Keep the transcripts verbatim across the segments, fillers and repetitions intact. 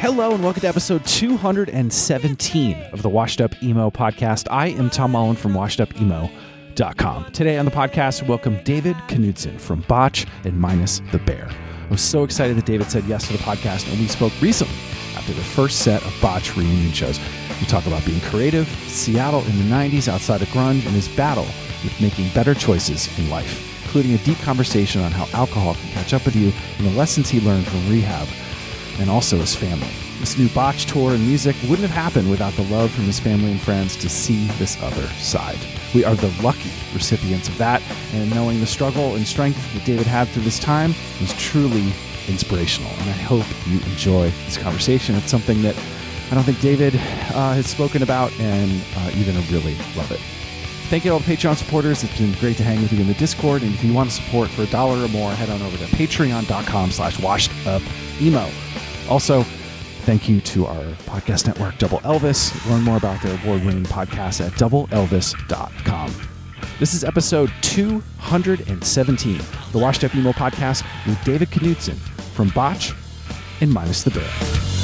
Hello and welcome to episode two hundred seventeen of the Washed Up Emo podcast. I am Tom Mullen from washed up emo dot com. Today on the podcast, we welcome David Knudsen from Botch and Minus the Bear. I was so excited that David said yes to the podcast, and we spoke recently after the first set of Botch reunion shows. We talk about being creative, Seattle in the nineties outside of grunge, and his battle with making better choices in life, including a deep conversation on how alcohol can catch up with you and the lessons he learned from rehab, and also his family. This new Botch tour and music wouldn't have happened without the love from his family and friends to see this other side. We are the lucky recipients of that, and knowing the struggle and strength that David had through this time was truly inspirational, and I hope you enjoy this conversation. It's something that I don't think David uh, has spoken about, and uh, you're going to really love it. Thank you to all the Patreon supporters. It's been great to hang with you in the Discord, and if you want to support for a dollar or more, head on over to patreon.com slash washed up emo. Also, thank you to our podcast network, Double Elvis. Learn more about their award-winning podcast at double elvis dot com. This is episode two hundred seventeen, the Washed Up Emo podcast with David Knudsen from Botch and Minus the Bear.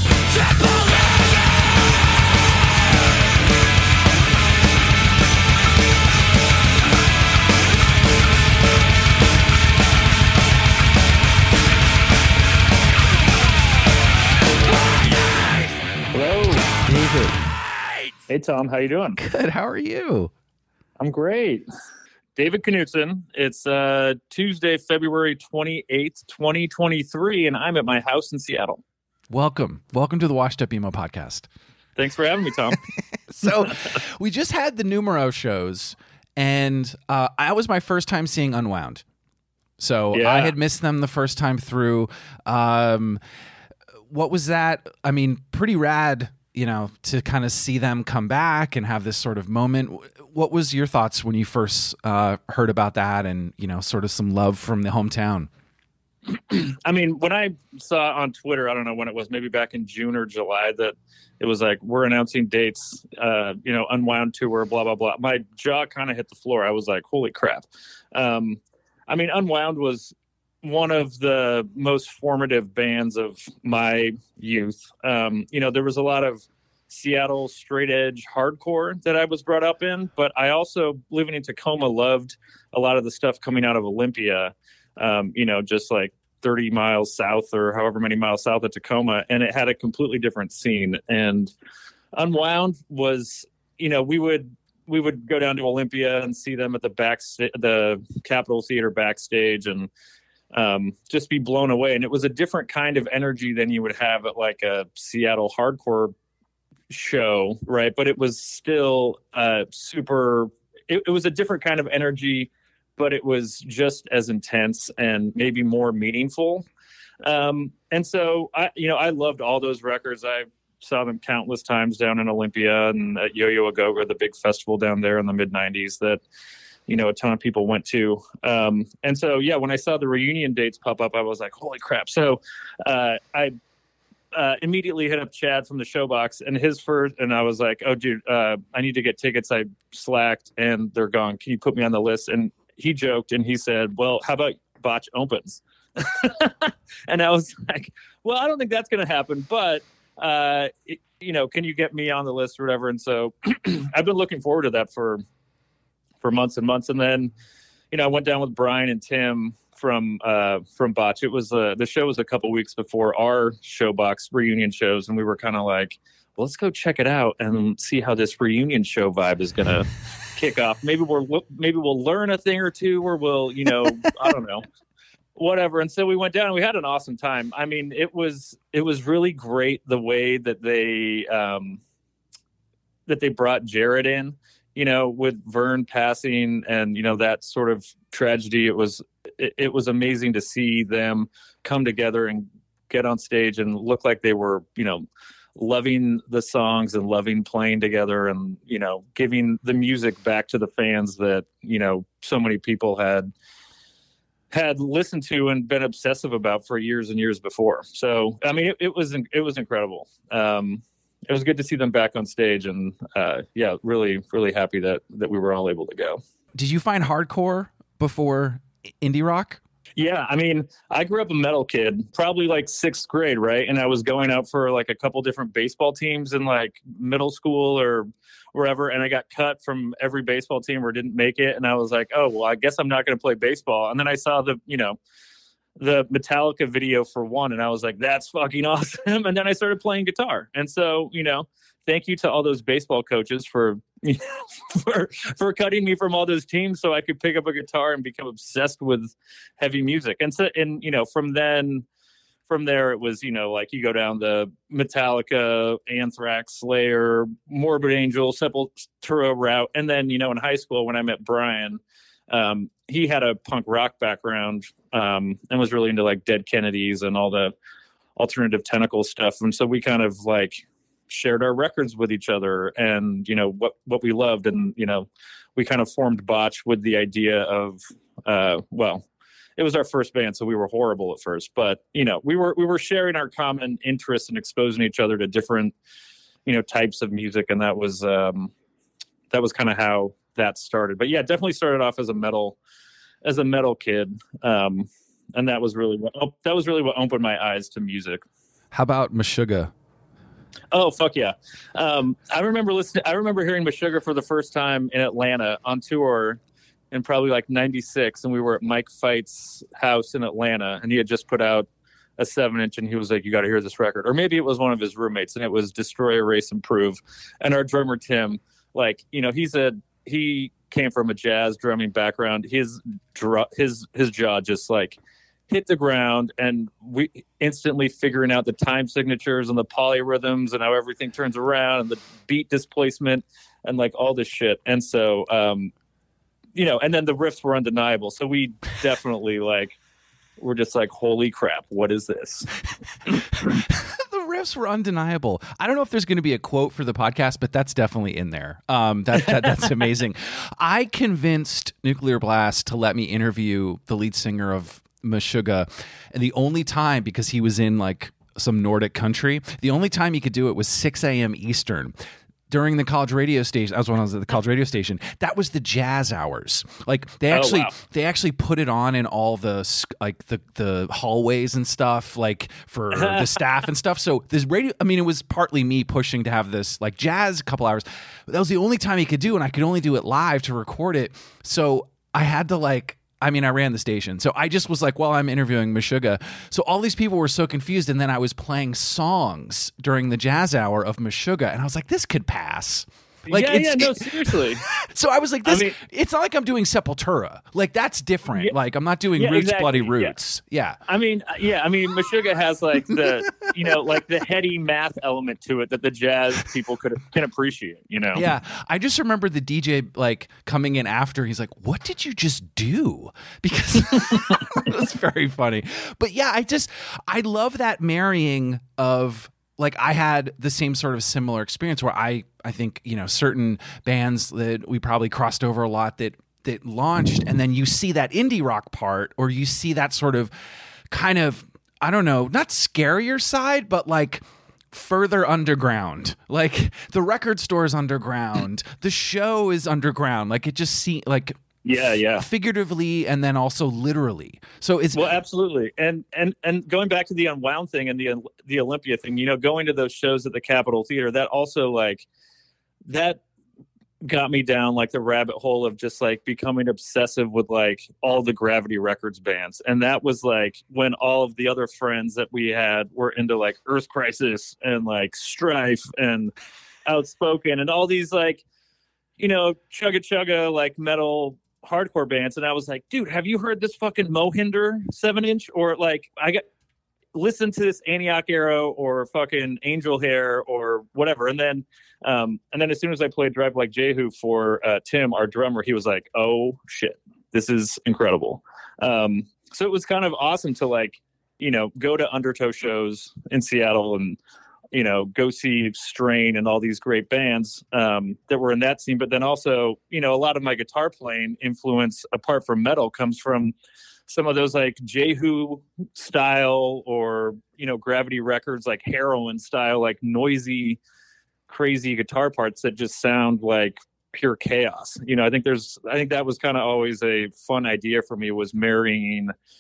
David. Hey, Tom. How you doing? Good. How are you? I'm great. David Knudsen. It's uh, Tuesday, February twenty-eighth, twenty twenty-three, and I'm at my house in Seattle. Welcome. Welcome to the Washed Up Emo podcast. Thanks for having me, Tom. So we just had the Numero shows, and uh, that was my first time seeing Unwound. So Yeah. I had missed them the first time through. Um, what was that? I mean, pretty rad, you know, to kind of see them come back and have this sort of moment. What was your thoughts when you first uh, heard about that and, you know, sort of some love from the hometown? I mean, when I saw on Twitter, I don't know when it was, maybe back in June or July, that it was like, we're announcing dates, uh, you know, Unwound tour, blah, blah, blah. My jaw kind of hit the floor. I was like, holy crap. Um, I mean, Unwound was one of the most formative bands of my youth. Um, you know, there was a lot of Seattle straight edge hardcore that I was brought up in, but I also, living in Tacoma, loved a lot of the stuff coming out of Olympia, um, you know, just like thirty miles south or however many miles south of Tacoma. And it had a completely different scene. And Unwound was, you know, we would, we would go down to Olympia and see them at the back, the Capitol Theater backstage, and um, just be blown away. And it was a different kind of energy than you would have at like a Seattle hardcore show, right? But it was still uh, super, it, it was a different kind of energy, but it was just as intense and maybe more meaningful. Um, and so, I, you know, I loved all those records. I saw them countless times down in Olympia and at Yo-Yo A-Go-Go, the big festival down there in the mid nineties that, you know, a ton of people went to. Um, and so, yeah, when I saw the reunion dates pop up, I was like, holy crap. So uh, I uh, immediately hit up Chad from the Showbox, and his first, and I was like, oh, dude, uh, I need to get tickets. I slacked and they're gone. Can you put me on the list? And he joked and he said, well, how about Botch opens? And I was like, well, I don't think that's going to happen, but uh, it, you know, can you get me on the list or whatever? And so I've been looking forward to that for for months and months. And then, you know, I went down with Brian and Tim from, uh, from Botch. It was, uh, the show was a couple weeks before our Showbox reunion shows. And we were kind of like, well, let's go check it out and see how this reunion show vibe is going to kick off. Maybe we're, maybe we'll learn a thing or two, or we'll, you know, I don't know, whatever. And so we went down and we had an awesome time. I mean, it was, it was really great the way that they, um, that they brought Jared in. You know, with Vern passing and, you know, that sort of tragedy, it was, it, it was amazing to see them come together and get on stage and look like they were, you know, loving the songs and loving playing together and, you know, giving the music back to the fans that, you know, so many people had, had listened to and been obsessive about for years and years before. So, I mean, it, it was, it was incredible. Um, It was good to see them back on stage, and uh, yeah, really, really happy that that we were all able to go. Did you find hardcore before indie rock? Yeah, I mean, I grew up a metal kid, probably like sixth grade, right? And I was going out for like a couple different baseball teams in like middle school or wherever, and I got cut from every baseball team or didn't make it. And I was like, oh, well, I guess I'm not going to play baseball. And then I saw the, you know, the Metallica video for one, and I was like, that's fucking awesome. And then I started playing guitar. And so, you know, thank you to all those baseball coaches for, you know, for for cutting me from all those teams so I could pick up a guitar and become obsessed with heavy music. And so, and you know, from then, from there, it was, you know, like you go down the Metallica, Anthrax, Slayer, Morbid Angel, Sepultura route, and then, you know, in high school when I met Brian, um, he had a punk rock background um, and was really into like Dead Kennedys and all the alternative Tentacle stuff, and so we kind of like shared our records with each other and, you know, what, what we loved. And, you know, we kind of formed Botch with the idea of, uh, well, it was our first band, so we were horrible at first, but, you know, we were, we were sharing our common interests and exposing each other to different, you know, types of music. And that was, um, that was kind of how that started. But yeah, definitely started off as a metal, as a metal kid. Um, and that was really what, oh, that was really what opened my eyes to music. How about Meshuggah? Oh, fuck yeah. Um, I remember listening. I remember hearing Meshuggah for the first time in Atlanta on tour in probably like ninety-six. And we were at Mike Fight's house in Atlanta, and he had just put out a seven inch and he was like, you got to hear this record. Or maybe it was one of his roommates, and it was Destroy, Erase, Improve. And our drummer, Tim, like, you know, he's a, he came from a jazz drumming background. His, dr- his, his jaw just like hit the ground, and we instantly figuring out the time signatures and the polyrhythms and how everything turns around and the beat displacement and like all this shit. And so, um, you know, and then the riffs were undeniable. So we definitely like, we're just like, holy crap, what is this? The riffs were undeniable. I don't know if there's going to be a quote for the podcast, but that's definitely in there. Um, that, that that's amazing. I convinced Nuclear Blast to let me interview the lead singer of Meshuggah, and the only time, because he was in like some Nordic country, the only time he could do it was six a.m. Eastern during the college radio station. I was when I was at the college radio station. That was the jazz hours. Like they actually, oh, wow. they actually put it on in all the like the the hallways and stuff, like for the staff and stuff. So this radio, I mean, it was partly me pushing to have this like jazz a couple hours. But that was the only time he could do, and I could only do it live to record it. So I had to like. I mean, I ran the station. So I just was like, well, I'm interviewing Meshuggah. So all these people were so confused. And then I was playing songs during the jazz hour of Meshuggah. And I was like, this could pass. Like, yeah, it's, yeah, no, it, seriously. So I was like, this, I mean, it's not like I'm doing Sepultura. Like, that's different. Yeah, like, I'm not doing yeah, Roots, exactly. Bloody Roots. Yeah. yeah. I mean, yeah, I mean, Meshuggah has like the, you know, like the heady math element to it that the jazz people could can appreciate, you know? Yeah. I just remember the D J like coming in after. He's like, what did you just do? Because it was very funny. But yeah, I just, I love that marrying of, like I had the same sort of similar experience where I, I think, you know, certain bands that we probably crossed over a lot that, that launched, and then you see that indie rock part, or you see that sort of kind of, I don't know, not scarier side, but like further underground. Like the record store is underground. The show is underground. Like it just seems like, Yeah, yeah. figuratively and then also literally. So it's well, absolutely. And and and going back to the Unwound thing and the the Olympia thing, you know, going to those shows at the Capitol Theater, that also like that got me down like the rabbit hole of just like becoming obsessive with like all the Gravity Records bands. And that was like when all of the other friends that we had were into like Earth Crisis and like Strife and Outspoken and all these like, you know, chugga chugga like metal hardcore bands. And I was like, dude, have you heard this fucking Mohinder seven inch? Or like I got listen to this Antioch Arrow or fucking Angel Hair or whatever. And then um and then as soon as I played Drive Like Jehu for uh Tim, our drummer, he was like, oh shit, this is incredible. Um so it was kind of awesome to like, you know, go to Undertow shows in Seattle and you know, go see Strain and all these great bands um, that were in that scene. But then also, you know, a lot of my guitar playing influence, apart from metal, comes from some of those like Jehu style or, you know, Gravity Records, like Heroin style, like noisy, crazy guitar parts that just sound like pure chaos. You know, I think there's, I think that was kind of always a fun idea for me, was marrying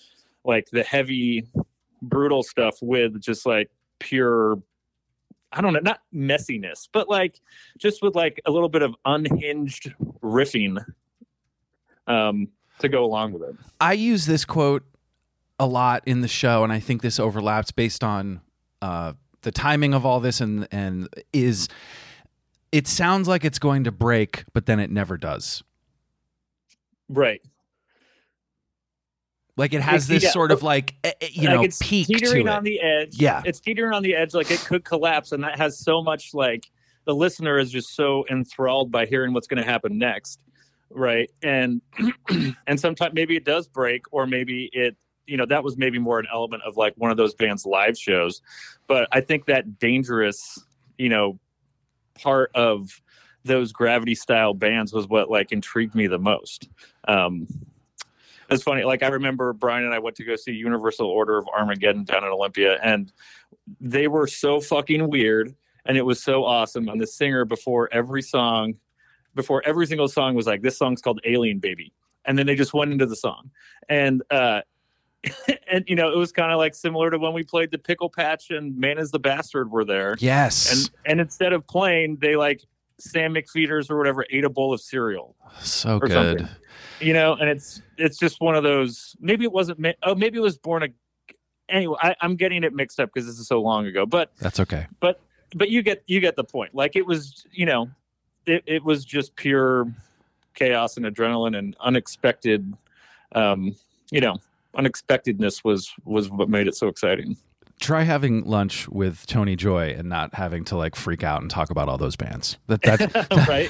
like the heavy, brutal stuff with just like pure, I don't know, not messiness, but like just with like a little bit of unhinged riffing um, to go along with it. I use this quote a lot in the show, and I think this overlaps based on uh, the timing of all this, and and is it sounds like it's going to break, but then it never does. Right. Like it has this yeah. sort of like, you know, like it's peak teetering to it. on the edge. Yeah. It's teetering on the edge. Like it could collapse. And that has so much like the listener is just so enthralled by hearing what's going to happen next. Right. And, and sometimes maybe it does break, or maybe it, you know, that was maybe more an element of like one of those bands' live shows. But I think that dangerous, you know, part of those Gravity style bands was what like intrigued me the most. Um, It's funny. Like I remember Brian and I went to go see Universal Order of Armageddon down in Olympia, and they were so fucking weird, and it was so awesome. And the singer before every song, before every single song was like, this song's called Alien Baby. And then they just went into the song. And, uh, and you know, it was kind of like similar to when we played the Pickle Patch and Man is the Bastard were there. Yes. And, and instead of playing, they like Sam McFeeters or whatever ate a bowl of cereal. So good. Something. You know, and it's it's just one of those. Maybe it wasn't. Oh, maybe it was Born a. Anyway, I, I'm getting it mixed up because this is so long ago. But that's okay. But but you get you get the point. Like it was, you know, it, it was just pure chaos and adrenaline and unexpected. Um, you know, unexpectedness was was what made it so exciting. Try having lunch with Tony Joy and not having to like freak out and talk about all those bands. That that, that right.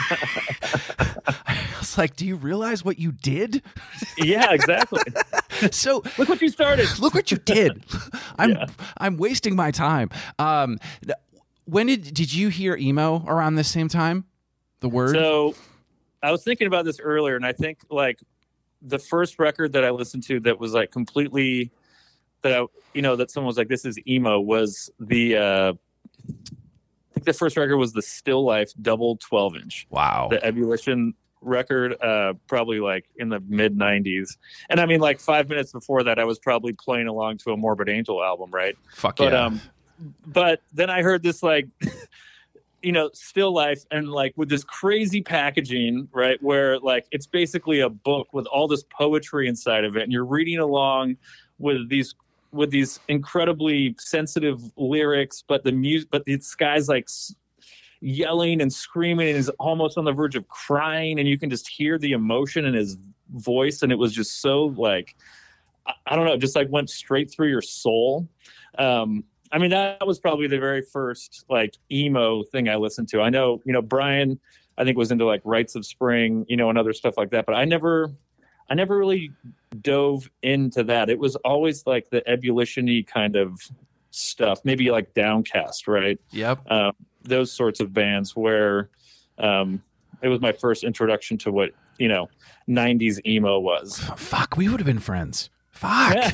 I was like, do you realize what you did? Yeah, exactly. So look what you started. Look what you did. I'm yeah. I'm wasting my time. Um, when did did you hear emo around the same time? The word. So I was thinking about this earlier, and I think like the first record that I listened to that was like completely. That I, you know, that someone was like, "This is emo." Was the uh, I think the first record was the Still Life double twelve inch. Wow, the Ebullition record, uh, probably like in the mid nineties. And I mean, like five minutes before that, I was probably playing along to a Morbid Angel album, right? Fuck but, yeah. Um, but then I heard this like, you know, Still Life, and like with this crazy packaging, right? Where like it's basically a book with all this poetry inside of it, and you're reading along with these. with these incredibly sensitive lyrics, but the music, but this guy's like yelling and screaming and is almost on the verge of crying, and you can just hear the emotion in his voice. And it was just so like, I don't know, just like went straight through your soul. Um, I mean, that was probably the very first like emo thing I listened to. I know, you know, Brian, I think was into like Rites of Spring, you know, and other stuff like that, but I never, I never really dove into that. It was always like the ebullition-y kind of stuff, maybe like Downcast, right? Yep. Um, those sorts of bands where um, it was my first introduction to what, you know, nineties emo was. Fuck, we would have been friends. Fuck.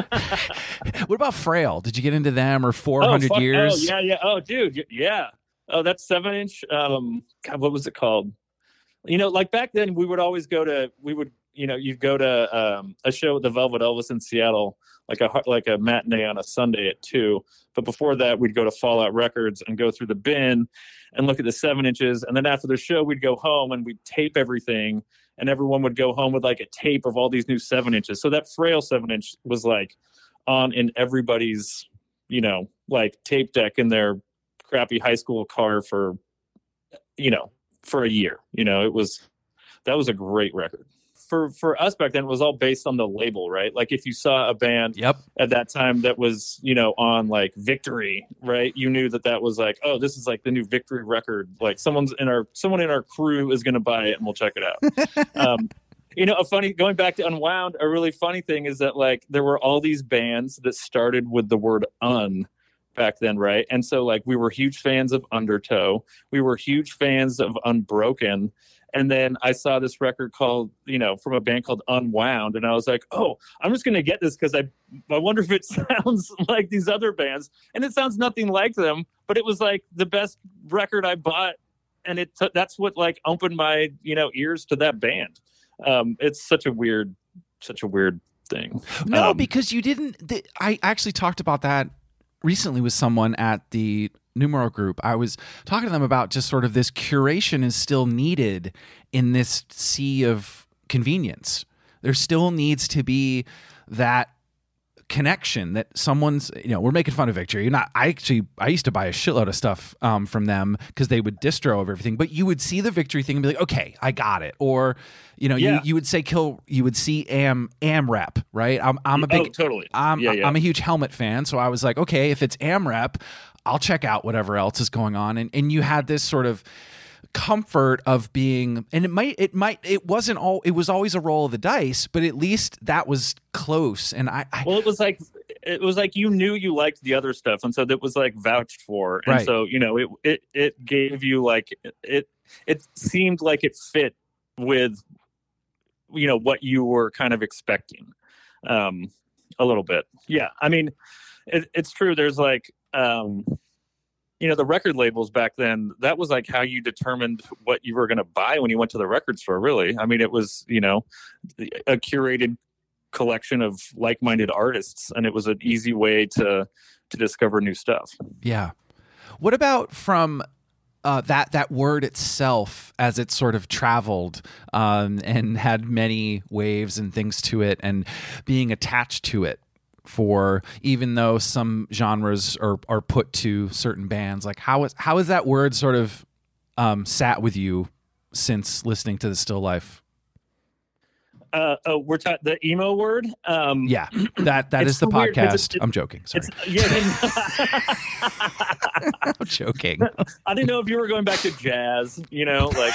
What about Frail? Did you get into them, or four hundred oh, years? Oh, yeah, yeah. Oh, dude, yeah. Oh, that's seven inch. Um, God, what was it called? You know, like back then we would always go to, we would, you know, you'd go to um, a show with the Velvet Elvis in Seattle, like a like a matinee on a Sunday at two. But before that, we'd go to Fallout Records and go through the bin and look at the seven inches. And then after the show, we'd go home and we'd tape everything. And everyone would go home with like a tape of all these new seven inches. So that Frail seven inch was like on in everybody's, you know, like tape deck in their crappy high school car for, you know, for a year. You know, it was, that was a great record. For for us back then, it was all based on the label, right? Like if you saw a band yep. at that time that was, you know, on like Victory, right? You knew that that was like, oh, this is like the new Victory record. Like someone's in our someone in our crew is going to buy it, and we'll check it out. um, you know, a funny going back to Unwound, a really funny thing is that like there were all these bands that started with the word "un" back then, right? And so like we were huge fans of Undertow, we were huge fans of Unbroken. And then I saw this record called, you know, from a band called Unwound. And I was like, oh, I'm just going to get this because I I wonder if it sounds like these other bands. And it sounds nothing like them. But it was like the best record I bought. And it t- that's what like opened my, you know, ears to that band. Um, it's such a weird, such a weird thing. No, Um, because you didn't. The, I actually talked about that recently with someone at the Numero group. I was talking to them about just sort of this curation is still needed in this sea of convenience. There still needs to be that connection that someone's, you know, we're making fun of Victory. You're not, I actually, I used to buy a shitload of stuff um, from them because they would distro over everything, but you would see the Victory thing and be like, okay, I got it. Or, you know, Yeah. you, you would say kill, you would see Am, AmRep, right? I'm, I'm a big, oh, totally. I'm, yeah, yeah. I'm a huge Helmet fan. So I was like, okay, if it's AmRep, I'll check out whatever else is going on. And, and you had this sort of comfort of being, and it might it might it wasn't all it was always a roll of the dice, but at least that was close. And I, I well, it was like it was like you knew you liked the other stuff, and so that was like vouched for, and Right. so you know it it it gave you like it it seemed like it fit with you know what you were kind of expecting, um, a little bit. Yeah, I mean, it, it's true. There's like. Um, You know, the record labels back then, that was like how you determined what you were going to buy when you went to the record store, really. I mean, it was, you know, a curated collection of like-minded artists, and it was an easy way to to discover new stuff. yeah. What about from uh, that that word itself as it sort of traveled um, and had many waves and things to it, and being attached to it? For even though some genres are, are put to certain bands, like how is how is that word sort of um, sat with you since listening to the Still Life? Uh, oh, we're ta- the emo word. Um, Yeah, that that It's is the so weird 'cause podcast. it's- I'm joking. Sorry, It's, yeah, I'm joking. I didn't know if you were going back to jazz. You know, like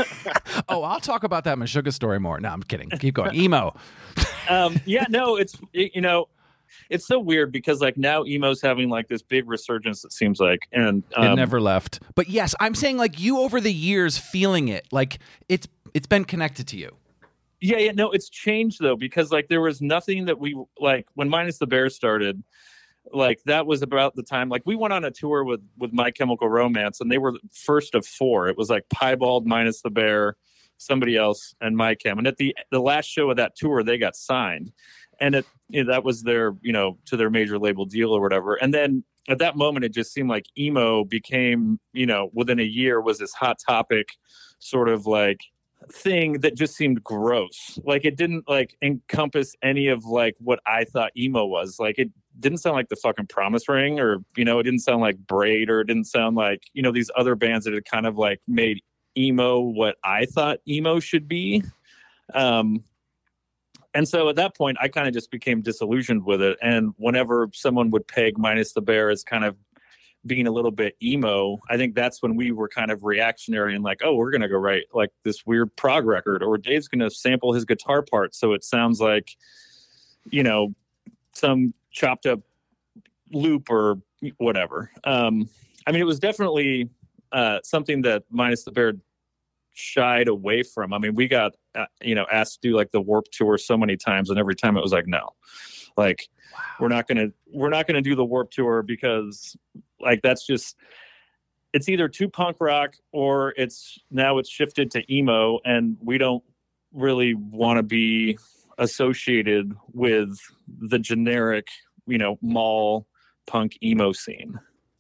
Oh, I'll talk about that Meshuggah story more. No, I'm kidding. Keep going. Emo. um, yeah, no, it's it, you know. It's so weird because like now emo's having like this big resurgence, it seems like, and um, It never left. But yes, I'm saying like you over the years feeling it, like it's it's been connected to you. yeah, yeah, no, it's changed though because like there was nothing that we like when Minus the Bear started. Like that was about the time like we went on a tour with with My Chemical Romance, and they were the first of four. It was like Piebald, Minus the Bear, somebody else, and My Chem. And at the the last show of that tour, they got signed. And it, you know, that was their, you know, to their major label deal or whatever. And then at that moment, it just seemed like emo became, you know, within a year was this hot topic sort of like thing that just seemed gross. Like it didn't like encompass any of like what I thought emo was. Like it didn't sound like the fucking Promise Ring, or, you know, it didn't sound like Braid, or it didn't sound like, you know, these other bands that had kind of like made emo what I thought emo should be. Um, And so at that point, I kind of just became disillusioned with it. And whenever someone would peg Minus the Bear as kind of being a little bit emo, I think that's when we were kind of reactionary and like, oh, we're going to go write like this weird prog record, or Dave's going to sample his guitar part so it sounds like, you know, some chopped up loop or whatever. Um, I mean, it was definitely uh, something that Minus the Bear shied away from. I mean, we got uh, you know asked to do like the Warped Tour so many times, and every time it was like, no, like wow. we're not gonna we're not gonna do the Warped Tour because like that's just it's either too punk rock or it's now it's shifted to emo, and we don't really want to be associated with the generic, you know, mall punk emo scene.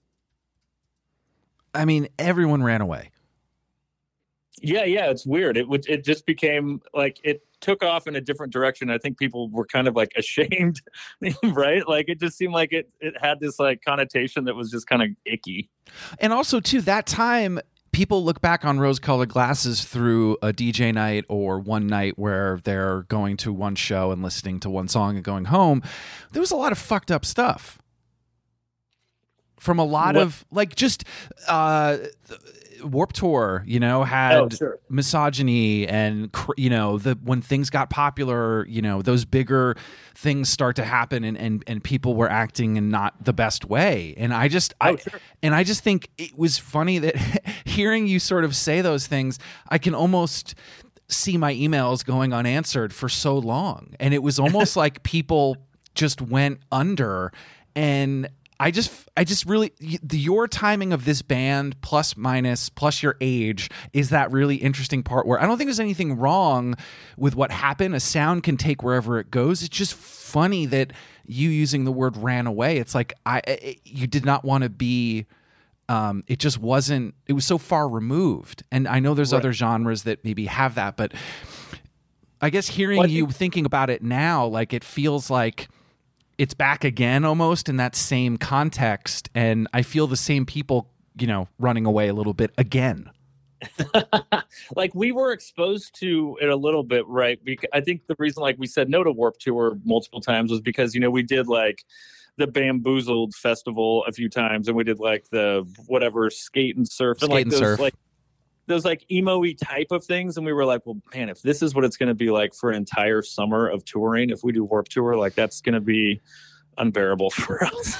I mean, everyone ran away. Yeah, yeah, it's weird. It would it just became like it took off in a different direction. I think people were kind of like ashamed, right? Like it just seemed like it it had this like connotation that was just kind of icky. And also too, that time people look back on rose-colored glasses through a D J night or one night where they're going to one show and listening to one song and going home. There was a lot of fucked up stuff from a lot what? of like just uh Warped Tour, you know, had oh, sure. misogyny and, you know, the when things got popular, you know, those bigger things start to happen, and and, and people were acting in not the best way. And I just oh, I sure. and I just think it was funny that hearing you sort of say those things, I can almost see my emails going unanswered for so long. And it was almost like people just went under, and I just, I just really, the, your timing of this band, plus minus, plus your age, is that really interesting part where I don't think there's anything wrong with what happened. A sound can take wherever it goes. It's just funny that you using the word ran away. It's like, I, it, you did not want to be, um, it just wasn't, it was so far removed. And I know there's right. other genres that maybe have that, but I guess hearing well, I you think- thinking about it now, like it feels like, it's back again almost in that same context. And I feel the same people, you know, running away a little bit again. Like we were exposed to it a little bit, right? Because I think the reason like we said no to Warped Tour multiple times was because, you know, we did like the Bamboozled festival a few times and we did like the whatever skate and surf. Skate and like and those, surf. Like, those like emo-y type of things. And we were like, well, man, if this is what it's going to be like for an entire summer of touring, if we do Warped Tour, like that's going to be unbearable for us.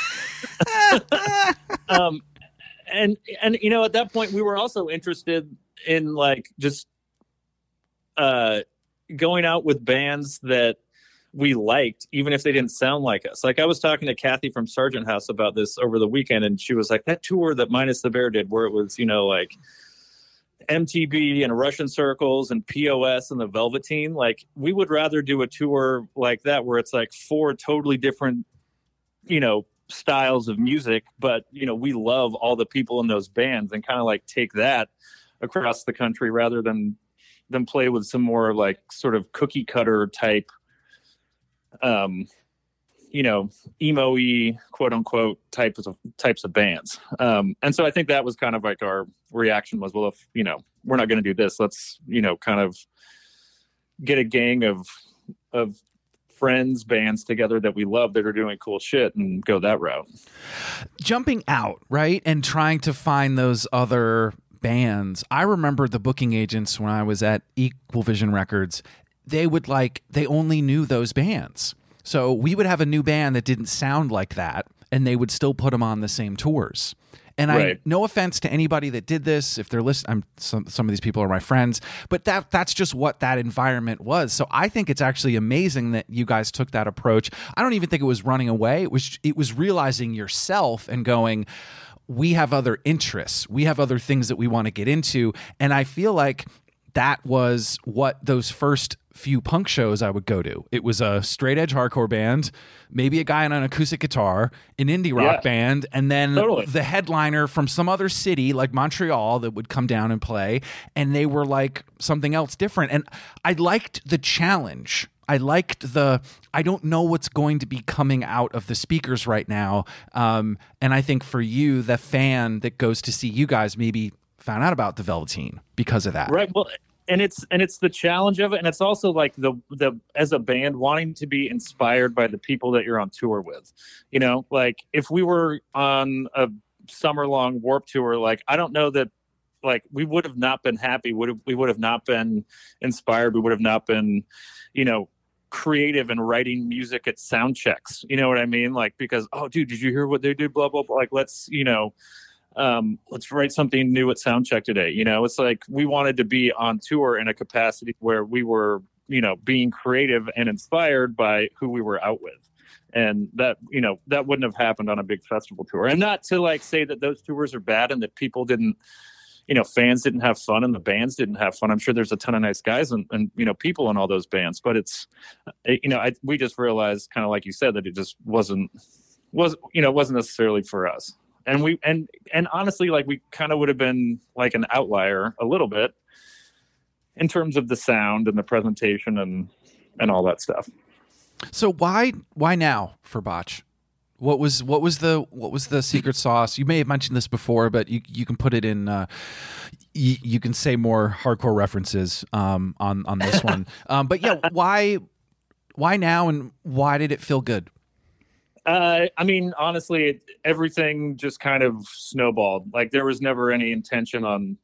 um, and, and, you know, at that point we were also interested in like just uh, going out with bands that we liked, even if they didn't sound like us. Like I was talking to Kathy from Sargent House about this over the weekend. And she was like, that tour that Minus the Bear did where it was, you know, like, M T B and Russian Circles and P O S and the Velveteen, like we would rather do a tour like that where it's like four totally different, you know, styles of music, but you know, we love all the people in those bands and kind of like take that across the country rather than than play with some more like sort of cookie cutter type um you know, emo-y, quote unquote, types of types of bands. Um, and so I think that was kind of like our reaction was, well, if, you know, we're not going to do this, let's, you know, kind of get a gang of, of friends, bands together that we love that are doing cool shit and go that route. Jumping out, right? And trying to find those other bands. I remember the booking agents when I was at Equal Vision Records, they would like, they only knew those bands. So we would have a new band that didn't sound like that, and they would still put them on the same tours. And right. I, no offense to anybody that did this, if they're listening, I'm some some of these people are my friends, but that that's just what that environment was. So I think it's actually amazing that you guys took that approach. I don't even think it was running away. It was it was realizing yourself and going, we have other interests, we have other things that we want to get into, and I feel like that was what those first few punk shows I would go to. It was a straight edge hardcore band, maybe a guy on an acoustic guitar, an indie rock yeah, band, and then totally. the headliner from some other city like Montreal that would come down and play, and they were like something else different. And I liked the challenge. I liked the, I don't know what's going to be coming out of the speakers right now. Um, and I think for you, the fan that goes to see you guys maybe found out about the Velveteen because of that. Right. Well, and it's and it's the challenge of it, and it's also like the the as a band wanting to be inspired by the people that you're on tour with. You know, like if we were on a summer long Warped Tour, like I don't know that like we would have not been happy. Would have we would have not been inspired. We would have not been, you know, creative and writing music at sound checks. You know what I mean? Like because oh, dude, did you hear what they did? Blah blah blah. Like let's you know. Um, let's write something new at Soundcheck today. You know, it's like we wanted to be on tour in a capacity where we were, you know, being creative and inspired by who we were out with. And that, you know, that wouldn't have happened on a big festival tour. And not to like say that those tours are bad and that people didn't, you know, fans didn't have fun and the bands didn't have fun. I'm sure there's a ton of nice guys and, and you know, people in all those bands, but it's, you know, I, we just realized kind of like you said that it just wasn't, was, you know, wasn't necessarily for us. And we and and honestly, like we kind of would have been like an outlier a little bit in terms of the sound and the presentation and and all that stuff. So why why now for Botch? What was what was the what was the secret sauce? You may have mentioned this before, but you you can put it in. Uh, you, you can say more hardcore references um, on on this one. Um, but yeah, why why now and why did it feel good? Uh, I mean, honestly, it, everything just kind of snowballed. Like there was never any intention on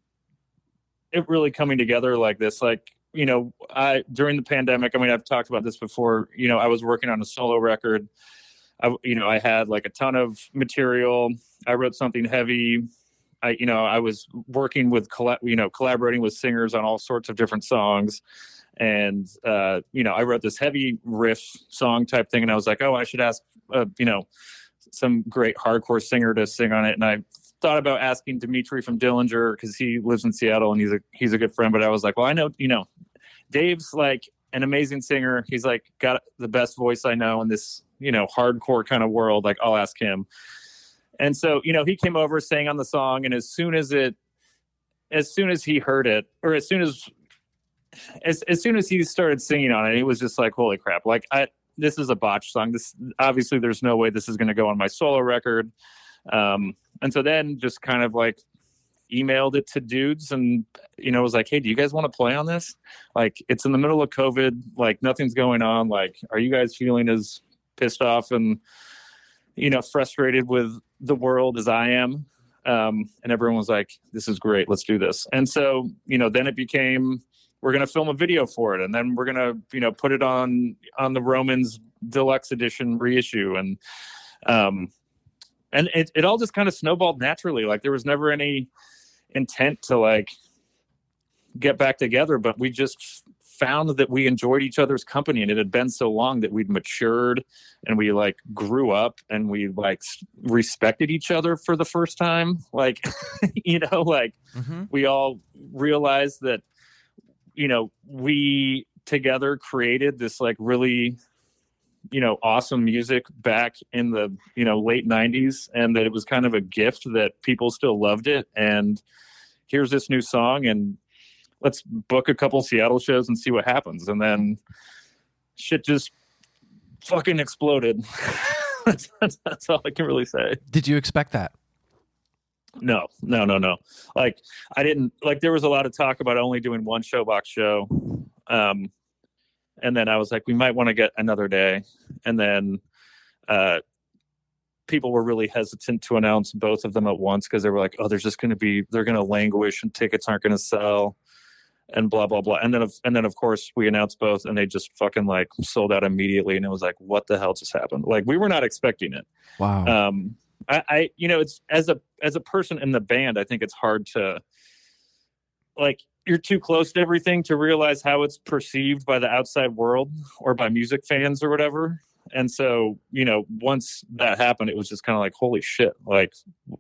it really coming together like this. Like, you know, I, during the pandemic, I mean, I've talked about this before, you know, I was working on a solo record. I, you know, I had like a ton of material. I wrote something heavy. I, you know, I was working with, you know, collaborating with singers on all sorts of different songs. And, uh, you know, I wrote this heavy riff song type thing. And I was like, oh, I should ask, uh, you know, some great hardcore singer to sing on it. And I thought about asking Dimitri from Dillinger because he lives in Seattle and he's a he's a good friend. But I was like, well, I know, you know, Dave's like an amazing singer. He's like got the best voice I know in this, you know, hardcore kind of world. Like, I'll ask him. And so, you know, he came over, sang on the song, and as soon as it, as soon as he heard it, or as soon as, as as soon as he started singing on it, he was just like, holy crap! Like, I this is a Botch song. This obviously, there's no way this is going to go on my solo record. Um, and so then just kind of like emailed it to dudes and, you know, was like, hey, do you guys want to play on this? Like, it's in the middle of COVID, like nothing's going on. Like, are you guys feeling as pissed off and, you know, frustrated with the world as I am? Um, and everyone was like, this is great. Let's do this. And so, you know, then it became, we're going to film a video for it. And then we're going to, you know, put it on, on the Romans Deluxe Edition reissue. And, um, and it, it all just kind of snowballed naturally. Like, there was never any intent to like get back together, but we just found that we enjoyed each other's company, and it had been so long that we'd matured and we like grew up and we like respected each other for the first time. Like, you know, like mm-hmm. we all realized that, you know, we together created this like really, you know, awesome music back in the, you know, late nineties, and that it was kind of a gift that people still loved it. And here's this new song, and let's book a couple Seattle shows and see what happens. And then shit just fucking exploded. that's, that's, that's all I can really say. Did you expect that? No, no, no, no. Like, I didn't, like, there was a lot of talk about only doing one Showbox show. Um, and then I was like, we might want to get another day. And then uh, people were really hesitant to announce both of them at once because they were like, oh, there's just going to be, they're going to languish and tickets aren't going to sell and blah, blah, blah. And then, of, and then of course we announced both and they just fucking like sold out immediately. And it was like, what the hell just happened? Like, we were not expecting it. Wow. Um, I, I, you know, it's as a, as a person in the band, I think it's hard to like, you're too close to everything to realize how it's perceived by the outside world or by music fans or whatever. And so, you know, once that happened, it was just kind of like, holy shit. Like,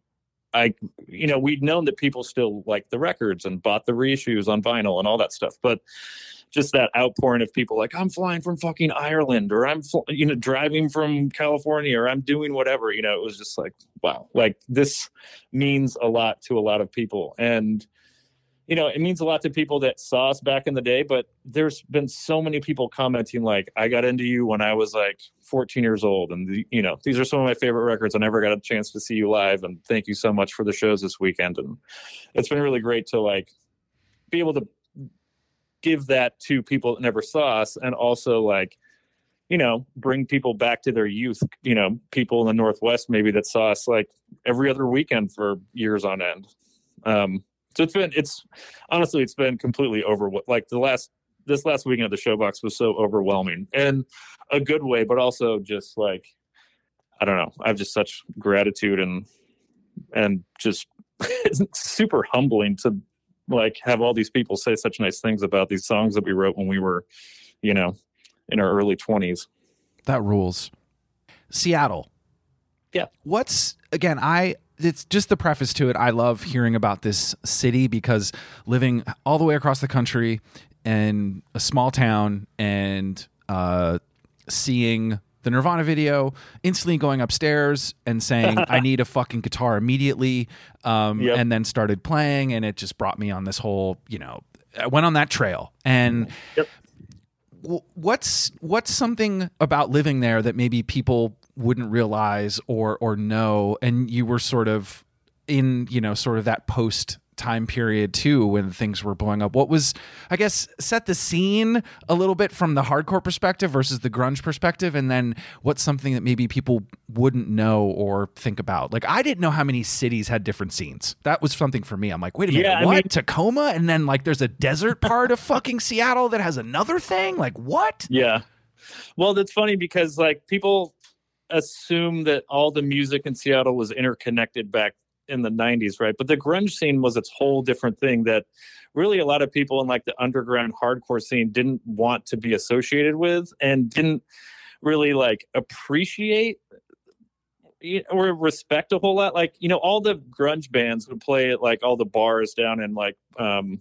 I, you know, we'd known that people still liked the records and bought the reissues on vinyl and all that stuff. But just that outpouring of people like, I'm flying from fucking Ireland, or I'm, you know, driving from California, or I'm doing whatever, you know, it was just like, wow, like this means a lot to a lot of people. And, you know, it means a lot to people that saw us back in the day, but there's been so many people commenting like, I got into you when I was like fourteen years old. And, the, you know, these are some of my favorite records. I never got a chance to see you live. And thank you so much for the shows this weekend. And it's been really great to like be able to give that to people that never saw us. And also like, you know, bring people back to their youth, you know, people in the Northwest maybe that saw us like every other weekend for years on end. Um, So it's been, it's honestly, it's been completely over. Like the last, this last weekend of the Showbox was so overwhelming in a good way, but also just like, I don't know. I have just such gratitude and, and just it's super humbling to like have all these people say such nice things about these songs that we wrote when we were, you know, in our early twenties. That rules. Seattle. Yeah. What's, again, I, it's just the preface to it. I love hearing about this city because living all the way across the country in a small town and uh, seeing the Nirvana video, instantly going upstairs and saying, I need a fucking guitar immediately. Um, yep. And then started playing, and it just brought me on this whole, you know, I went on that trail. And yep. w- what's, what's something about living there that maybe people wouldn't realize or or know, and you were sort of in, you know, sort of that post time period too when things were blowing up? What was, I guess, set the scene a little bit from the hardcore perspective versus the grunge perspective, and then what's something that maybe people wouldn't know or think about? Like, I didn't know how many cities had different scenes. That was something for me. I'm like, wait a minute, yeah, what? I mean, Tacoma? And then like there's a desert part of fucking Seattle that has another thing? Like, what? Yeah. Well, that's funny because like people assume that all the music in Seattle was interconnected back in the nineties, right? But the grunge scene was its whole different thing that really a lot of people in like the underground hardcore scene didn't want to be associated with and didn't really like appreciate you know, or respect a whole lot. Like, you know, all the grunge bands would play at like all the bars down in like um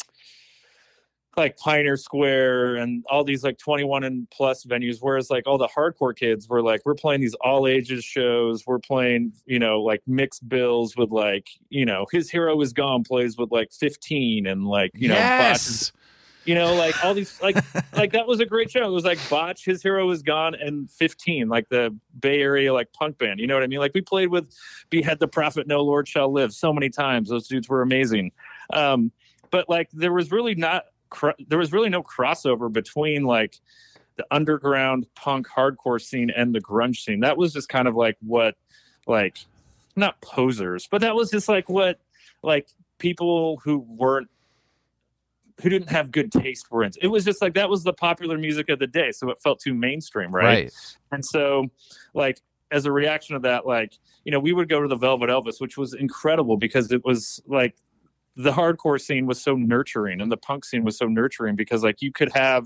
like Pioneer Square and all these like twenty-one and plus venues, whereas like all the hardcore kids were like, we're playing these all ages shows, we're playing, you know, like mixed bills with like, you know, His Hero Is Gone plays with like fifteen, and like, you yes! know, Botch, you know, like all these like like that was a great show. It was like Botch, His Hero Is Gone, and fifteen, like the Bay Area like punk band, you know what I mean? Like we played with Behead the Prophet, No Lord Shall Live so many times. Those dudes were amazing. Um but like there was really not there was really no crossover between like the underground punk hardcore scene and the grunge scene. That was just kind of like what, like, not posers, but that was just like what, like, people who weren't, who didn't have good taste were into. It was just like, that was the popular music of the day. So it felt too mainstream. Right. Right. And so like, as a reaction to that, like, you know, we would go to the Velvet Elvis, which was incredible because it was like, the hardcore scene was so nurturing and the punk scene was so nurturing because like you could have,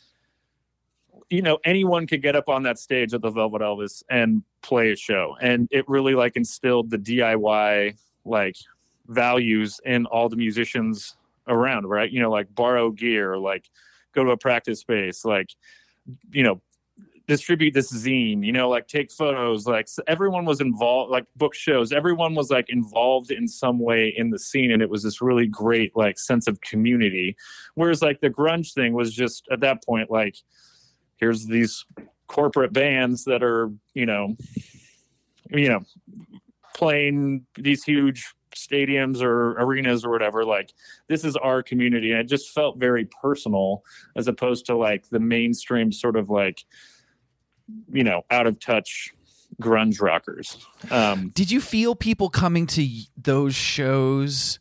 you know, anyone could get up on that stage at the Velvet Elvis and play a show. And it really like instilled the D I Y like values in all the musicians around, right? You know, like borrow gear, like go to a practice space, like, you know, distribute this zine, you know, like take photos, like everyone was involved, like book shows, everyone was like involved in some way in the scene. And it was this really great like sense of community. Whereas like the grunge thing was just at that point, like, here's these corporate bands that are, you know, you know, playing these huge stadiums or arenas or whatever. Like, this is our community. And it just felt very personal as opposed to like the mainstream sort of like, you know, out of touch grunge rockers. Um, Did you feel people coming to those shows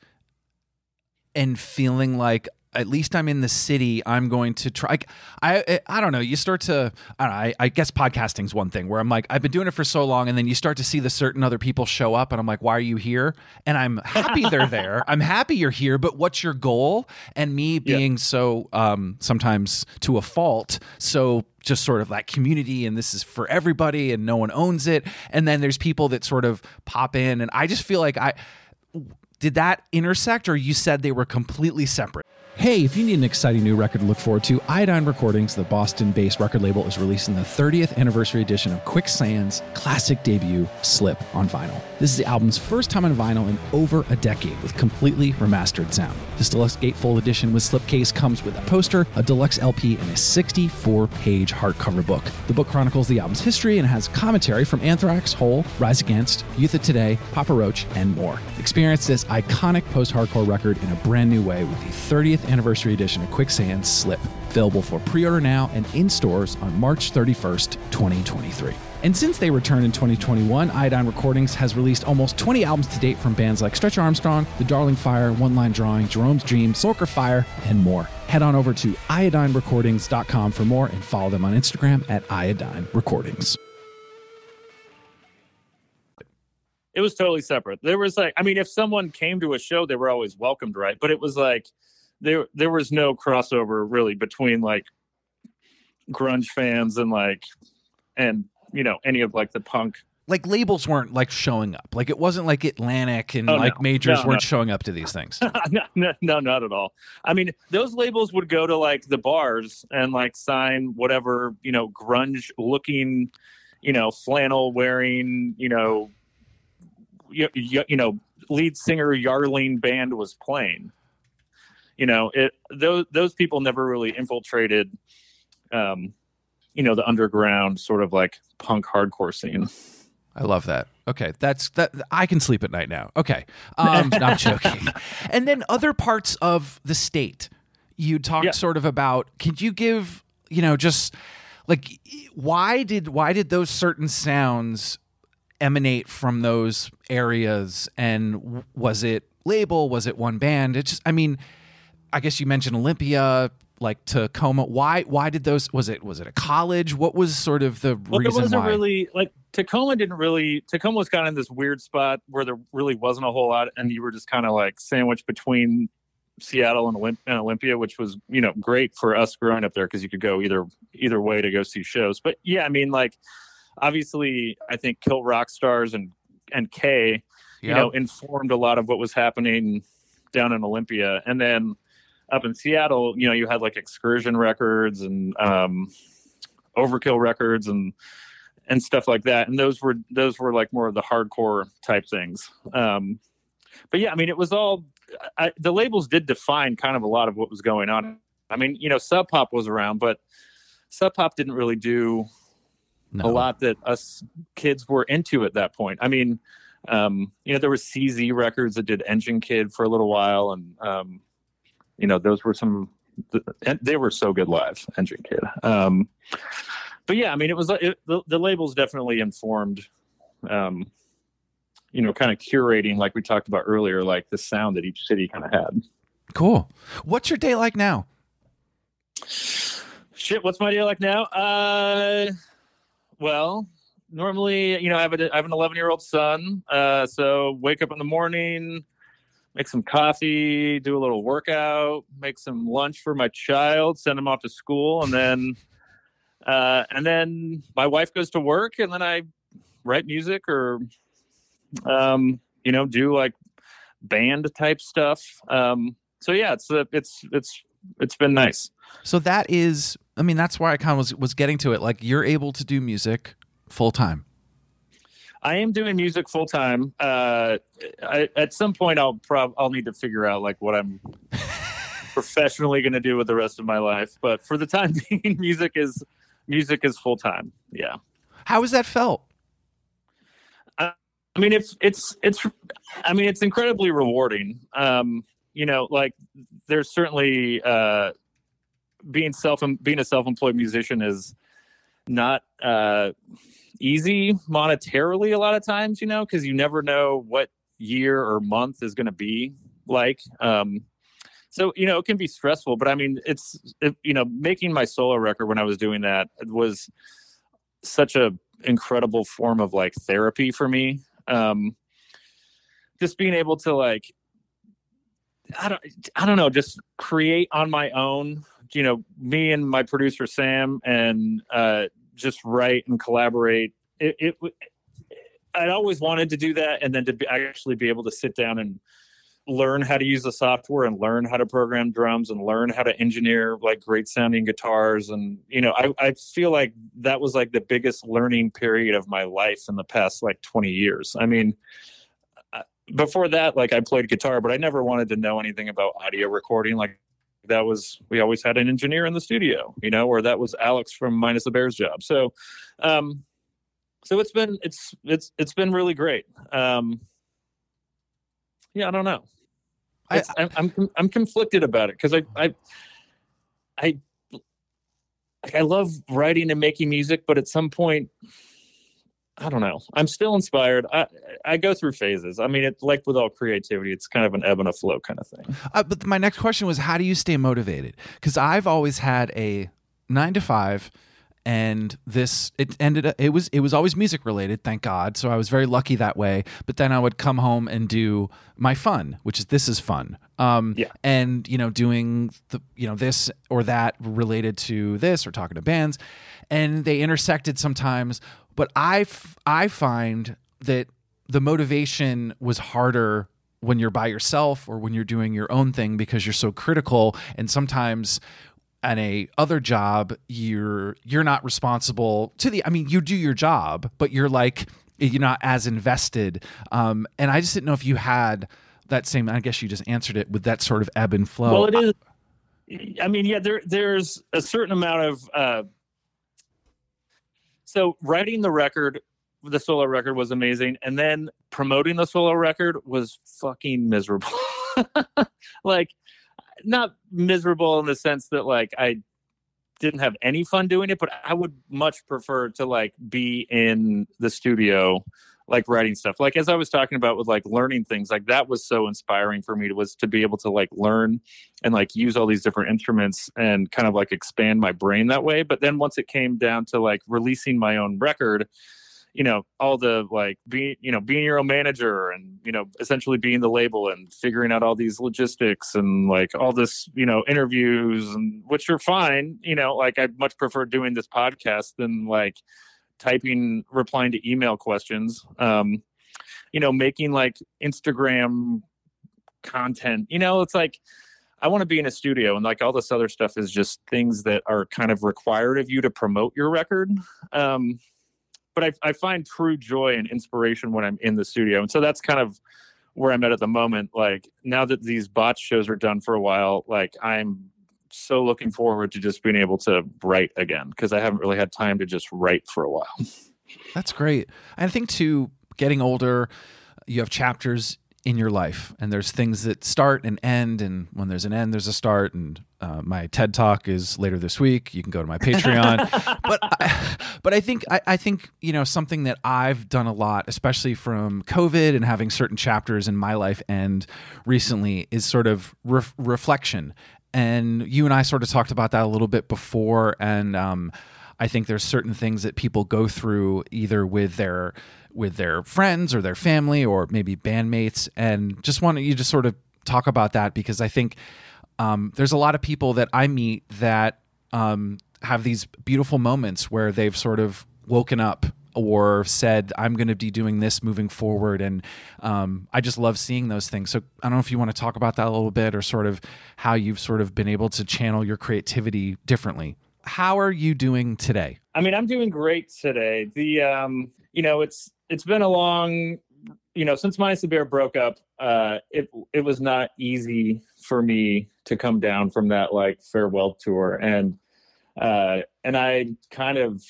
and feeling like, at least I'm in the city, I'm going to try. I, I, I don't know. You start to, I don't know, I, I guess podcasting's one thing where I'm like, I've been doing it for so long, and then you start to see the certain other people show up, and I'm like, why are you here? And I'm happy they're there. I'm happy you're here, but what's your goal? And me being yeah. so, um, sometimes to a fault, so just sort of like community, and this is for everybody, and no one owns it. And then there's people that sort of pop in, and I just feel like I, did that intersect, or you said they were completely separate? Hey, if you need an exciting new record to look forward to, Iodine Recordings, the Boston-based record label, is releasing the thirtieth anniversary edition of Quicksand's classic debut, Slip, on vinyl. This is the album's first time on vinyl in over a decade with completely remastered sound. This deluxe gatefold edition with slipcase comes with a poster, a deluxe L P, and a sixty-four page hardcover book. The book chronicles the album's history and has commentary from Anthrax, Hole, Rise Against, Youth of Today, Papa Roach, and more. Experience this iconic post-hardcore record in a brand new way with the thirtieth anniversary edition of Quicksand's Slip, available for pre-order now and in stores on March thirty-first, twenty twenty-three. And since they returned in twenty twenty-one, Iodine Recordings has released almost twenty albums to date from bands like Stretch Armstrong, The Darling Fire, One Line Drawing, Jerome's Dream, Sorker Fire, and more. Head on over to iodine recordings dot com for more and follow them on Instagram at Iodine Recordings. It was totally separate. There was like, I mean, if someone came to a show, they were always welcomed, right? But it was like, there there was no crossover really between like grunge fans and like, and, you know, any of like the punk. Like labels weren't like showing up. Like it wasn't like Atlantic and oh, like no. majors no, weren't no. showing up to these things. no, no, no, not at all. I mean, those labels would go to like the bars and like sign whatever, you know, grunge looking, you know, flannel wearing, you know, you, you, you know, lead singer Yarling band was playing. You know, it those those people never really infiltrated, um, you know, the underground sort of like punk hardcore scene. I love that. Okay, that's that. I can sleep at night now. Okay, um, not joking. And then other parts of the state, you talked yeah. sort of about. Could you give, you know, just like why did why did those certain sounds emanate from those areas? And was it label? Was it one band? It's just, I mean, I guess you mentioned Olympia, like Tacoma. Why? Why did those? Was it? Was it a college? What was sort of the well, reason there wasn't why? Really like Tacoma didn't really. Tacoma was kind of in this weird spot where there really wasn't a whole lot, and you were just kind of like sandwiched between Seattle and, Olymp- and Olympia, which was, you know, great for us growing up there because you could go either either way to go see shows. But yeah, I mean, like obviously I think Kill Rock Stars and, and K, you Yep. know, informed a lot of what was happening down in Olympia. And then up in Seattle, you know, you had like Excursion Records and um, Overkill Records and and stuff like that. And those were those were like more of the hardcore type things. Um, but yeah, I mean, it was all I, the labels did define kind of a lot of what was going on. I mean, you know, Sub Pop was around, but Sub Pop didn't really do No. a lot that us kids were into at that point. I mean, um, you know, there was C Z Records that did Engine Kid for a little while, and um, you know, those were some. And they were so good live, Engine Kid. Um, but yeah, I mean, it was it, the, the labels definitely informed, um, you know, kind of curating, like we talked about earlier, like the sound that each city kind of had. Cool. What's your day like now? Shit, what's my day like now? Uh, well, normally, you know, I have, a, I have an eleven year old son. Uh, so wake up in the morning, make some coffee, do a little workout, make some lunch for my child, send him off to school. And then, uh, and then my wife goes to work, and then I write music or, um, you know, do like band type stuff. Um, so yeah, it's, uh, it's, it's, it's been nice. So that is, I mean, that's why I kind of was, was getting to it. Like, you're able to do music full time. I am doing music full time. Uh, I, at some point, I'll prob I'll need to figure out like what I'm professionally going to do with the rest of my life. But for the time being, music is music is full time. Yeah. How has that felt? I, I mean, it's it's it's. I mean, it's incredibly rewarding. Um, you know, like there's certainly uh, being self being a self-employed musician is not. Uh, easy monetarily a lot of times, you know, because you never know what year or month is going to be like. Um, so, you know, it can be stressful, but I mean, it's, it, you know, making my solo record when I was doing that, it was such a incredible form of like therapy for me. Um, just being able to like, I don't, I don't know, just create on my own, you know, me and my producer, Sam, and, uh, just write and collaborate. It, it, I'd always wanted to do that, and then to be, actually be able to sit down and learn how to use the software and learn how to program drums and learn how to engineer like great sounding guitars. And you know, I, I feel like that was like the biggest learning period of my life in the past like twenty years. I mean, before that, like I played guitar, but I never wanted to know anything about audio recording. Like that was, we always had an engineer in the studio, you know, or that was Alex from Minus the Bears job. So, um, so it's been, it's, it's, it's been really great. Um, yeah, I don't know. It's, I, I'm, I'm, I'm conflicted about it. Cause I, I, I, I love writing and making music, but at some point, I don't know. I'm still inspired. I I go through phases. I mean, it's like with all creativity, it's kind of an ebb and a flow kind of thing. Uh, but my next question was, how do you stay motivated? Because I've always had a nine to five, and this it ended. It was it was always music related, thank God. So I was very lucky that way. But then I would come home and do my fun, which is this is fun. Um, yeah. And you know, doing the you know this or that related to this or talking to bands, and they intersected sometimes. But I, f- I find that the motivation was harder when you're by yourself or when you're doing your own thing because you're so critical. And sometimes at a other job, you're you're not responsible to the. I mean, you do your job, but you're like you're not as invested. Um, and I just didn't know if you had that same. I guess you just answered it with that sort of ebb and flow. Well, it is. I mean, yeah, there there's a certain amount of. Uh, So writing the record, the solo record was amazing. And then promoting the solo record was fucking miserable. Like, not miserable in the sense that like I didn't have any fun doing it, but I would much prefer to like be in the studio, like writing stuff. Like as I was talking about with like learning things, like that was so inspiring for me to was to be able to like learn and like use all these different instruments and kind of like expand my brain that way. But then once it came down to like releasing my own record, you know, all the like being, you know, being your own manager and, you know, essentially being the label and figuring out all these logistics and like all this, you know, interviews and which are fine, you know, like I'd much prefer doing this podcast than like typing, replying to email questions, um, you know, making like Instagram content. You know, it's like, I want to be in a studio, and like all this other stuff is just things that are kind of required of you to promote your record. Um, but I, I find true joy and inspiration when I'm in the studio. And so that's kind of where I'm at at the moment. Like now that these botch shows are done for a while, like I'm so looking forward to just being able to write again, because I haven't really had time to just write for a while. That's great. I think too, getting older, you have chapters in your life, and there's things that start and end, and when there's an end, there's a start. And uh, my TED Talk is later this week. You can go to my Patreon. but I, but I think I, I think you know something that I've done a lot, especially from COVID and having certain chapters in my life end recently, is sort of re- reflection. And you and I sort of talked about that a little bit before, and um, I think there's certain things that people go through either with their with their friends or their family or maybe bandmates, and just want you to sort of talk about that, because I think um, there's a lot of people that I meet that um, have these beautiful moments where they've sort of woken up or said, I'm going to be doing this moving forward. And um, I just love seeing those things. So I don't know if you want to talk about that a little bit, or sort of how you've sort of been able to channel your creativity differently. How are you doing today? I mean, I'm doing great today. The, um, you know, it's, it's been a long, you know, since Minus the Bear broke up, uh, it, it was not easy for me to come down from that like farewell tour. And, uh, and I kind of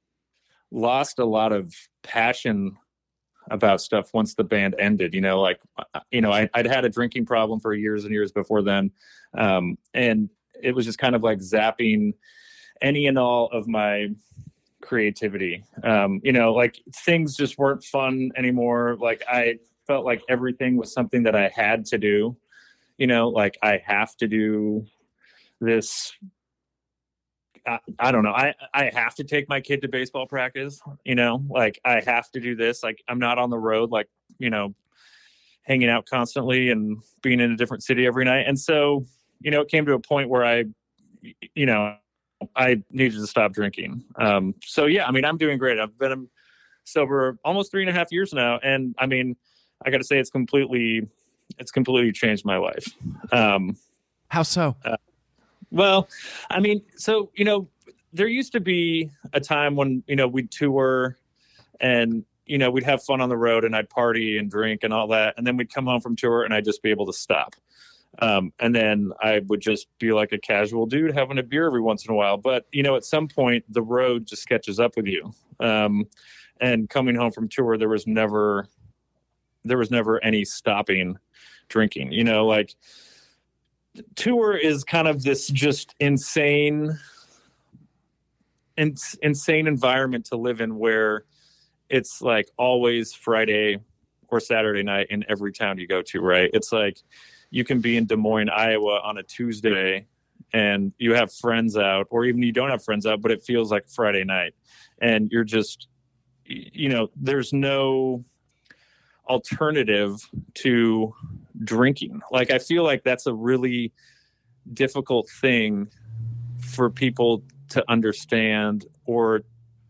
lost a lot of passion about stuff once the band ended, you know, like, you know, I, I'd had a drinking problem for years and years before then. Um, and it was just kind of like zapping any and all of my creativity. Um, you know, like things just weren't fun anymore. Like I felt like everything was something that I had to do, you know, like I have to do this. I, I don't know. I, I have to take my kid to baseball practice, you know, like I have to do this. Like I'm not on the road, like, you know, hanging out constantly and being in a different city every night. And so, you know, it came to a point where I, you know, I needed to stop drinking. Um, so yeah, I mean, I'm doing great. I've been sober almost three and a half years now. And I mean, I got to say it's completely, it's completely changed my life. Um, How so? Uh, well, I mean, so, you know, there used to be a time when, you know, we'd tour and, you know, we'd have fun on the road and I'd party and drink and all that. And then we'd come home from tour and I'd just be able to stop. Um, and then I would just be like a casual dude having a beer every once in a while. But, you know, at some point the road just catches up with you. Um, and coming home from tour, there was never, there was never any stopping drinking, you know, like tour is kind of this just insane, in, insane environment to live in, where it's like always Friday or Saturday night in every town you go to, right? It's like, you can be in Des Moines, Iowa on a Tuesday and you have friends out, or even you don't have friends out, but it feels like Friday night and you're just, you know, there's no alternative to drinking. Like, I feel like that's a really difficult thing for people to understand or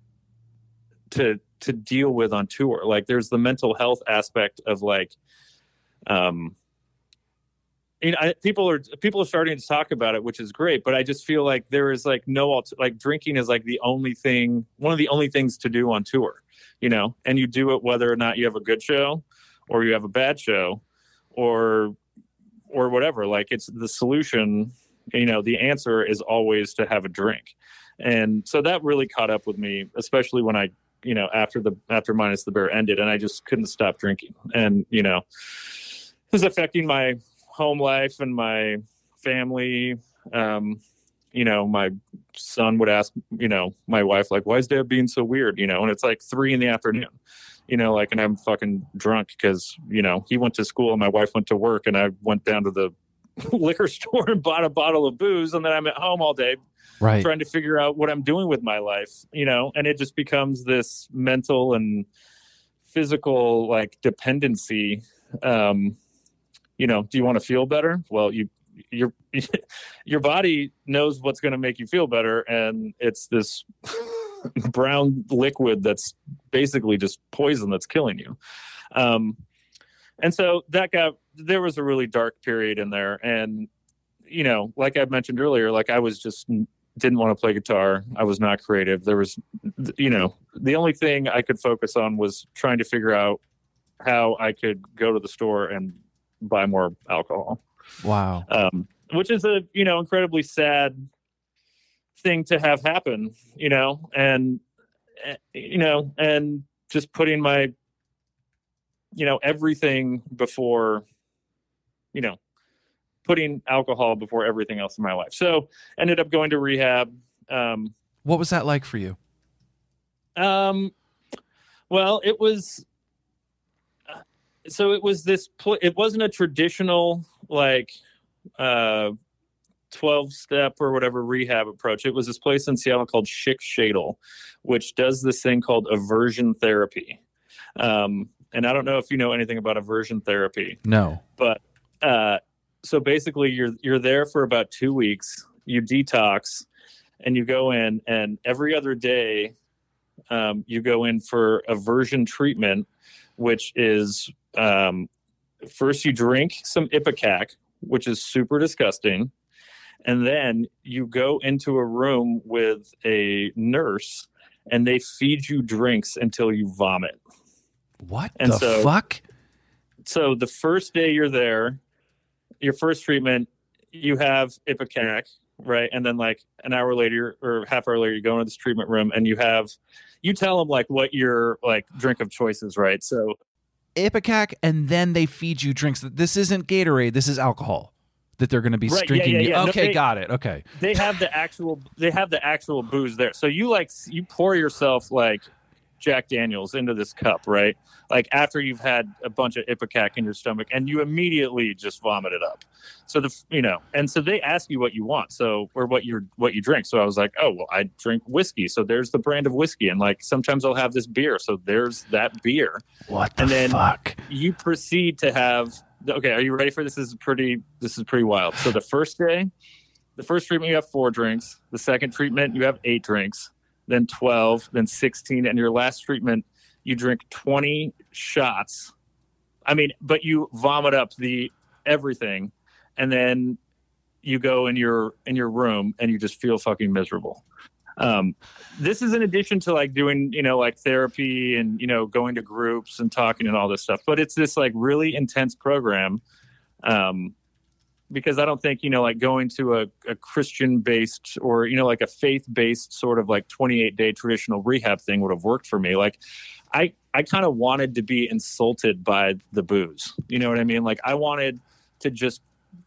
to, to deal with on tour. Like there's the mental health aspect of like, um, You know, I, people are people are starting to talk about it, which is great. But I just feel like there is like no alter, like drinking is like the only thing, one of the only things to do on tour, you know. And you do it whether or not you have a good show, or you have a bad show, or or whatever. Like it's the solution, you know. The answer is always to have a drink, and so that really caught up with me, especially when I, you know, after the after Minus the Bear ended, and I just couldn't stop drinking, and you know, it was affecting my home life and my family. Um, you know, my son would ask, you know, my wife, like, why is dad being so weird? You know, and it's like three in the afternoon, you know, like, and I'm fucking drunk because, you know, he went to school and my wife went to work and I went down to the liquor store and bought a bottle of booze. And then I'm at home all day, right, trying to figure out what I'm doing with my life, you know, and it just becomes this mental and physical like dependency. Um, You know, do you want to feel better? Well, you, your, your body knows what's going to make you feel better. And it's this, brown liquid that's basically just poison that's killing you. Um, and so that got, there was a really dark period in there. And, you know, like I mentioned earlier, like I was just didn't want to play guitar. I was not creative. There was, you know, the only thing I could focus on was trying to figure out how I could go to the store and buy more alcohol. Wow. Um, which is a, you know, incredibly sad thing to have happen, you know, and, you know, and just putting my, you know, everything before, you know, putting alcohol before everything else in my life. So ended up going to rehab. Um, what was that like for you? Um, well, it was, uh, so it was this, pl- it wasn't a traditional, like, uh, twelve step or whatever rehab approach. It was this place in Seattle called Schick Shadle, which does this thing called aversion therapy. Um, and I don't know if you know anything about aversion therapy. No. But, uh, so basically you're, you're there for about two weeks, you detox and you go in, and every other day, um, you go in for aversion treatment, which is, um, first you drink some Ipecac, which is super disgusting. And then you go into a room with a nurse and they feed you drinks until you vomit. What and the so, fuck? So the first day you're there, your first treatment, you have Ipecac, right? And then like an hour later or half hour later, you go into this treatment room and you have, you tell them like what your like drink of choice is, right? So Ipecac, and then they feed you drinks. This isn't Gatorade. This is alcohol that they're going to be right, drinking. Yeah, yeah, yeah. Okay, no, they, got it. Okay. They have the actual, they have the actual booze there. So you like, you pour yourself like Jack Daniels into this cup, right? Like after you've had a bunch of Ipecac in your stomach and you immediately just vomit it up. So the, you know, and so they ask you what you want. So, or what you're, what you drink. So I was like, oh, well, I drink whiskey. So there's the brand of whiskey. And like, sometimes I'll have this beer. So there's that beer. What the and then fuck? You proceed to have, okay, are you ready for this? This is pretty, this is pretty wild. So the first day, the first treatment, you have four drinks. The second treatment, you have eight drinks, then twelve, then sixteen. And your last treatment, you drink twenty shots. I mean, but you vomit up the everything. And then you go in your, in your room and you just feel fucking miserable. Um, this is in addition to like doing, you know, like therapy and, you know, going to groups and talking and all this stuff, but it's this like really intense program. Um, because I don't think, you know, like going to a, a Christian based or, you know, like a faith based sort of like twenty-eight day traditional rehab thing would have worked for me. Like I, I kind of wanted to be insulted by the booze. You know what I mean? Like I wanted to just,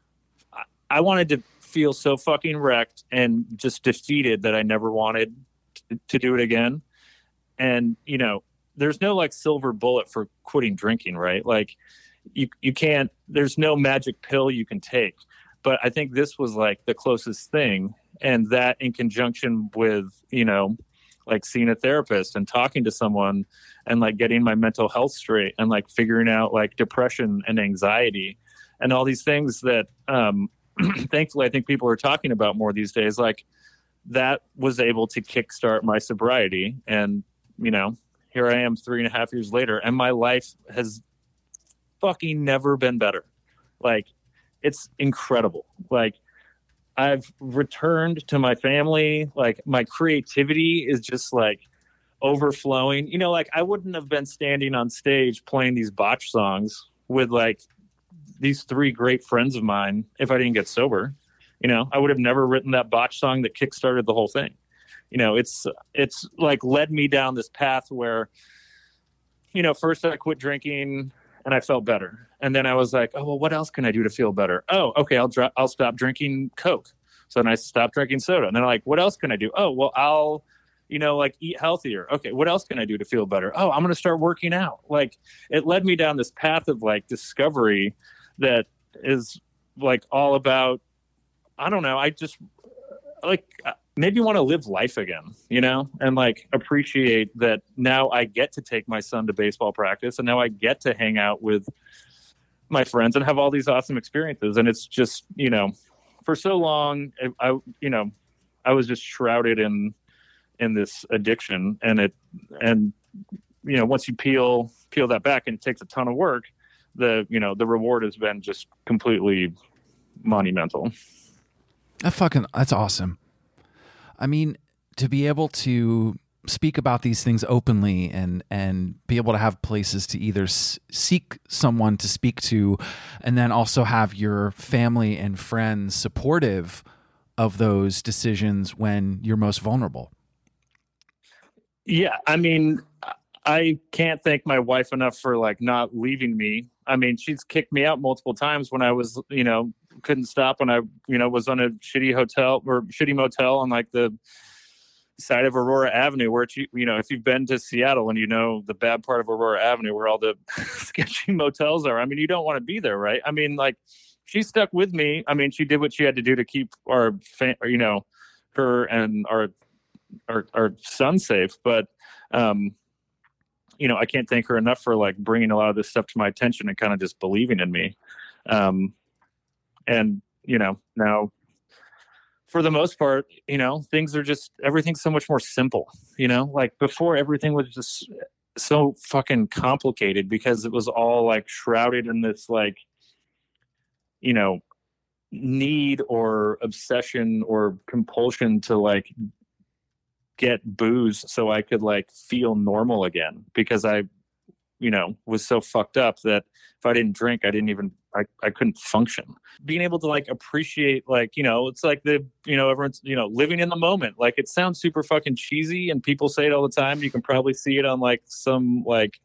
I wanted to feel so fucking wrecked and just defeated that I never wanted to, to do it again. And, you know, there's no like silver bullet for quitting drinking, right? Like you, you can't, there's no magic pill you can take, but I think this was like the closest thing. And that in conjunction with, you know, like seeing a therapist and talking to someone and like getting my mental health straight and like figuring out like depression and anxiety and all these things that, um, thankfully, I think people are talking about more these days. Like that was able to kickstart my sobriety. And, you know, here I am three and a half years later, and my life has fucking never been better. Like it's incredible. Like I've returned to my family. Like my creativity is just like overflowing. You know, like I wouldn't have been standing on stage playing these botch songs with like these three great friends of mine if I didn't get sober. You know, I would have never written that botch song that kickstarted the whole thing. You know, it's it's like led me down this path where, you know, first I quit drinking and I felt better. And then I was like, oh, well, what else can I do to feel better? Oh, okay, I'll dr- I'll stop drinking Coke. So then I stopped drinking soda. And then I'm like, what else can I do? Oh, well, I'll, you know, like eat healthier. Okay, what else can I do to feel better? Oh, I'm going to start working out. Like it led me down this path of like discovery that is like all about, I don't know, I just like maybe want to live life again, you know, and like appreciate that now I get to take my son to baseball practice and now I get to hang out with my friends and have all these awesome experiences. And it's just, you know, for so long, I, I you know, I was just shrouded in in this addiction, and it and you know once you peel peel that back, and it takes a ton of work, the you know the reward has been just completely monumental. That fucking that's awesome. I mean, to be able to speak about these things openly and and be able to have places to either s- seek someone to speak to, and then also have your family and friends supportive of those decisions when you're most vulnerable. Yeah, I mean, I can't thank my wife enough for like not leaving me. I mean, she's kicked me out multiple times when I was, you know, couldn't stop when I, you know, was on a shitty hotel or shitty motel on like the side of Aurora Avenue, where it's, you, you know, if you've been to Seattle and you know the bad part of Aurora Avenue where all the sketchy motels are, I mean, you don't want to be there, right? I mean, like, she stuck with me. I mean, she did what she had to do to keep our, fa- you know, her and our, our, our son safe. But, um, you know, I can't thank her enough for like bringing a lot of this stuff to my attention and kind of just believing in me. Um, and, you know, now, for the most part, you know, things are just, everything's so much more simple, you know, like before everything was just so fucking complicated because it was all like shrouded in this, like, you know, need or obsession or compulsion to like get booze so I could like feel normal again, because I, you know, was so fucked up that if I didn't drink, I didn't even, I, I couldn't function. Being able to like appreciate, like, you know, it's like the, you know, everyone's, you know, living in the moment. Like, it sounds super fucking cheesy and people say it all the time. You can probably see it on like some like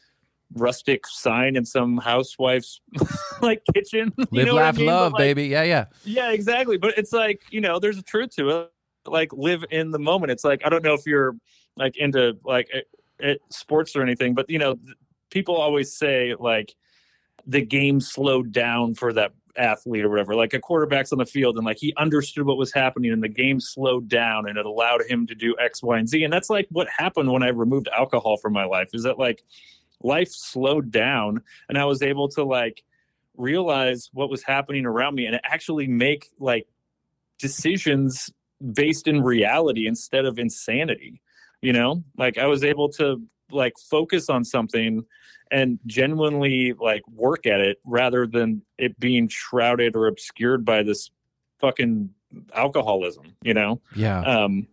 rustic sign in some housewife's like kitchen. You Live, know what I laugh, mean? love, like, baby. Yeah, yeah. Yeah, exactly. But it's like, you know, there's a truth to it. Like, live in the moment. It's like, I don't know if you're like into like it, it, sports or anything, but you know, people always say like the game slowed down for that athlete or whatever. Like, a quarterback's on the field and like he understood what was happening and the game slowed down and it allowed him to do X, Y, and Z. And that's like what happened when I removed alcohol from my life, is that like life slowed down and I was able to like realize what was happening around me and actually make like decisions based in reality instead of insanity. You know, like I was able to like focus on something and genuinely like work at it rather than it being shrouded or obscured by this fucking alcoholism, you know? Yeah. Um,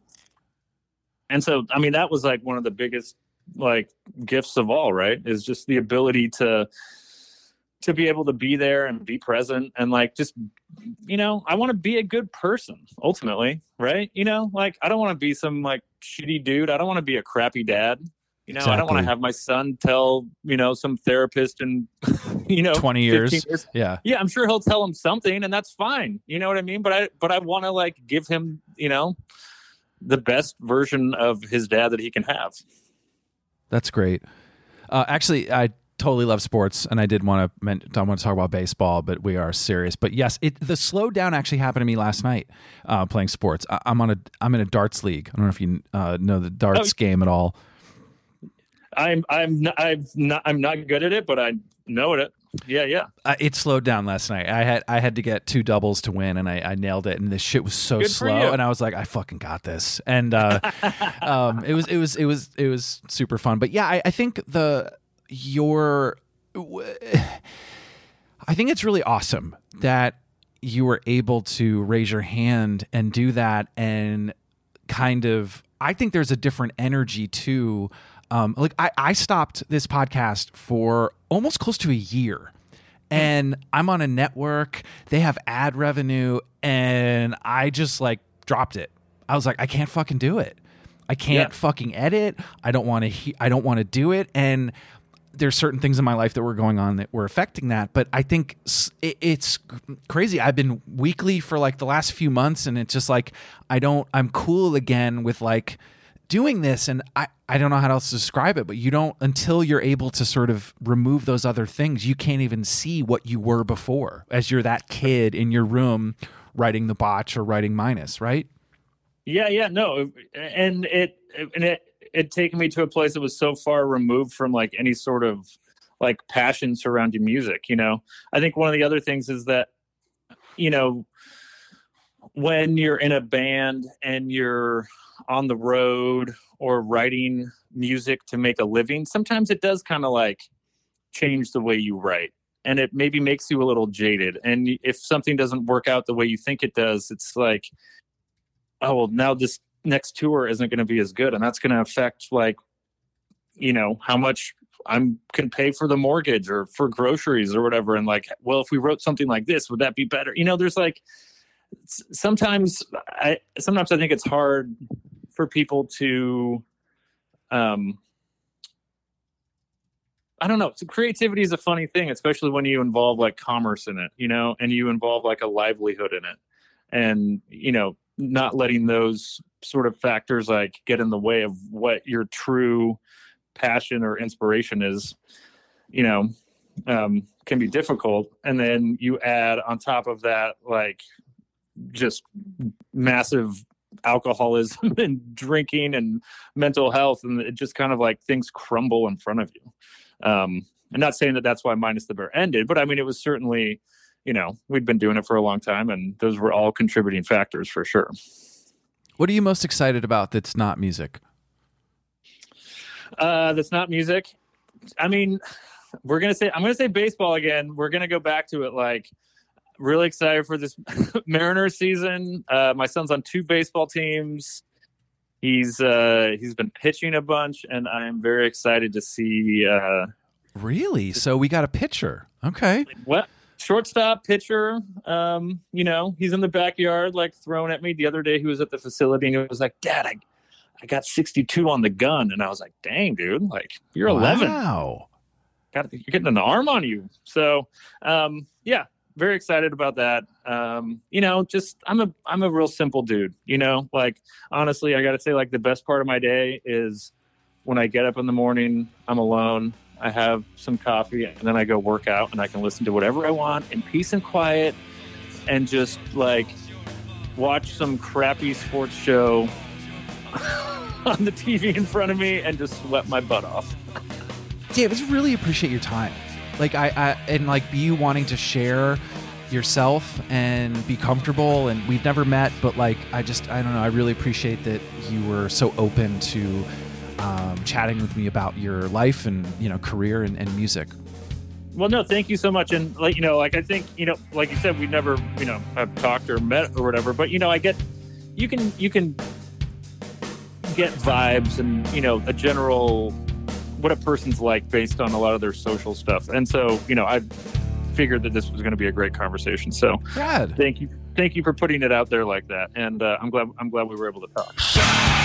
and so, I mean, that was like one of the biggest like gifts of all, right? Is just the ability to, to be able to be there and be present and like, just, you know, I want to be a good person ultimately. Right. You know, like, I don't want to be some like shitty dude. I don't want to be a crappy dad. You know, exactly. I don't want to have my son tell, you know, some therapist in, you know, twenty years. years. Yeah. Yeah. I'm sure he'll tell him something and that's fine. You know what I mean? But I, but I want to like give him, you know, the best version of his dad that he can have. That's great. Uh, actually, I totally love sports, and I did want to I want to talk about baseball, but we are serious. But yes, it the slowdown actually happened to me last night uh, playing sports. I, I'm on a I'm in a darts league. I don't know if you uh, know the darts oh, game at all. I'm I'm not, I'm not I'm not good at it, but I know it. Yeah, yeah. Uh, it slowed down last night. I had I had to get two doubles to win, and I, I nailed it. And this shit was so good slow, and I was like, I fucking got this. And uh, um, it was it was it was it was super fun. But yeah, I, I think the your I think it's really awesome that you were able to raise your hand and do that, and kind of, I think there's a different energy too. Um, like I, I stopped this podcast for almost close to a year, and I'm on a network. They have ad revenue, and I just like dropped it. I was like, I can't fucking do it. I can't yeah. fucking edit. I don't want to. He- I don't want to do it. And there's certain things in my life that were going on that were affecting that. But I think it, it's crazy. I've been weekly for like the last few months, and it's just like I don't. I'm cool again with like doing this, and I, I don't know how else to describe it, but you don't, until you're able to sort of remove those other things, you can't even see what you were before as you're that kid in your room writing the botch or writing Minus, right? Yeah, yeah, no. And it, and it, it taken me to a place that was so far removed from like any sort of like passion surrounding music. You know, I think one of the other things is that, you know, when you're in a band and you're on the road or writing music to make a living, sometimes it does kind of like change the way you write, and it maybe makes you a little jaded. And if something doesn't work out the way you think it does, it's like, oh, well, now this next tour isn't going to be as good. And that's going to affect, like, you know, how much I'm can pay for the mortgage or for groceries or whatever. And like, well, if we wrote something like this, would that be better? You know, there's like, sometimes I, sometimes I think it's hard for people to, um, I don't know. So creativity is a funny thing, especially when you involve like commerce in it, you know, and you involve like a livelihood in it, and, you know, not letting those sort of factors like get in the way of what your true passion or inspiration is, you know, um, can be difficult. And then you add on top of that, like, just massive alcoholism and drinking and mental health, and it just kind of like things crumble in front of you. Um, I'm not saying that that's why Minus the Bear ended, but I mean, it was certainly, you know, we'd been doing it for a long time, and those were all contributing factors for sure. What are you most excited about that's not music? Uh, that's not music. I mean, we're going to say, I'm going to say baseball again. We're going to go back to it. Like, really excited for this Mariners season. Uh, my son's on two baseball teams. He's uh, he's been pitching a bunch, and I am very excited to see. Uh, really? So we got a pitcher. Okay. What? Shortstop, pitcher. Um, you know, he's in the backyard, like, throwing at me. The other day, he was at the facility, and he was like, "Dad, I, I got sixty-two on the gun," and I was like, "Dang, dude! Like, you're eleven. Wow. Got you're getting an arm on you." So, um, yeah. Very excited about that. Um, you know, just I'm a I'm a real simple dude. You know, like, honestly, I got to say, like, the best part of my day is when I get up in the morning. I'm alone. I have some coffee, and then I go work out, and I can listen to whatever I want in peace and quiet, and just like watch some crappy sports show on the T V in front of me, and just sweat my butt off. Dave, I just really appreciate your time. Like I, I and like you wanting to share yourself and be comfortable, and we've never met, but like I just I don't know I really appreciate that you were so open to um, chatting with me about your life and, you know, career and, and music. Well, no, thank you so much. And like, you know, like I think, you know, like you said, we never, you know, have talked or met or whatever, but, you know, I get you can you can get vibes and, you know, a general what a person's like based on a lot of their social stuff. And so, you know, I figured that this was going to be a great conversation. So Brad, thank you. Thank you for putting it out there like that. And uh, I'm glad, I'm glad we were able to talk.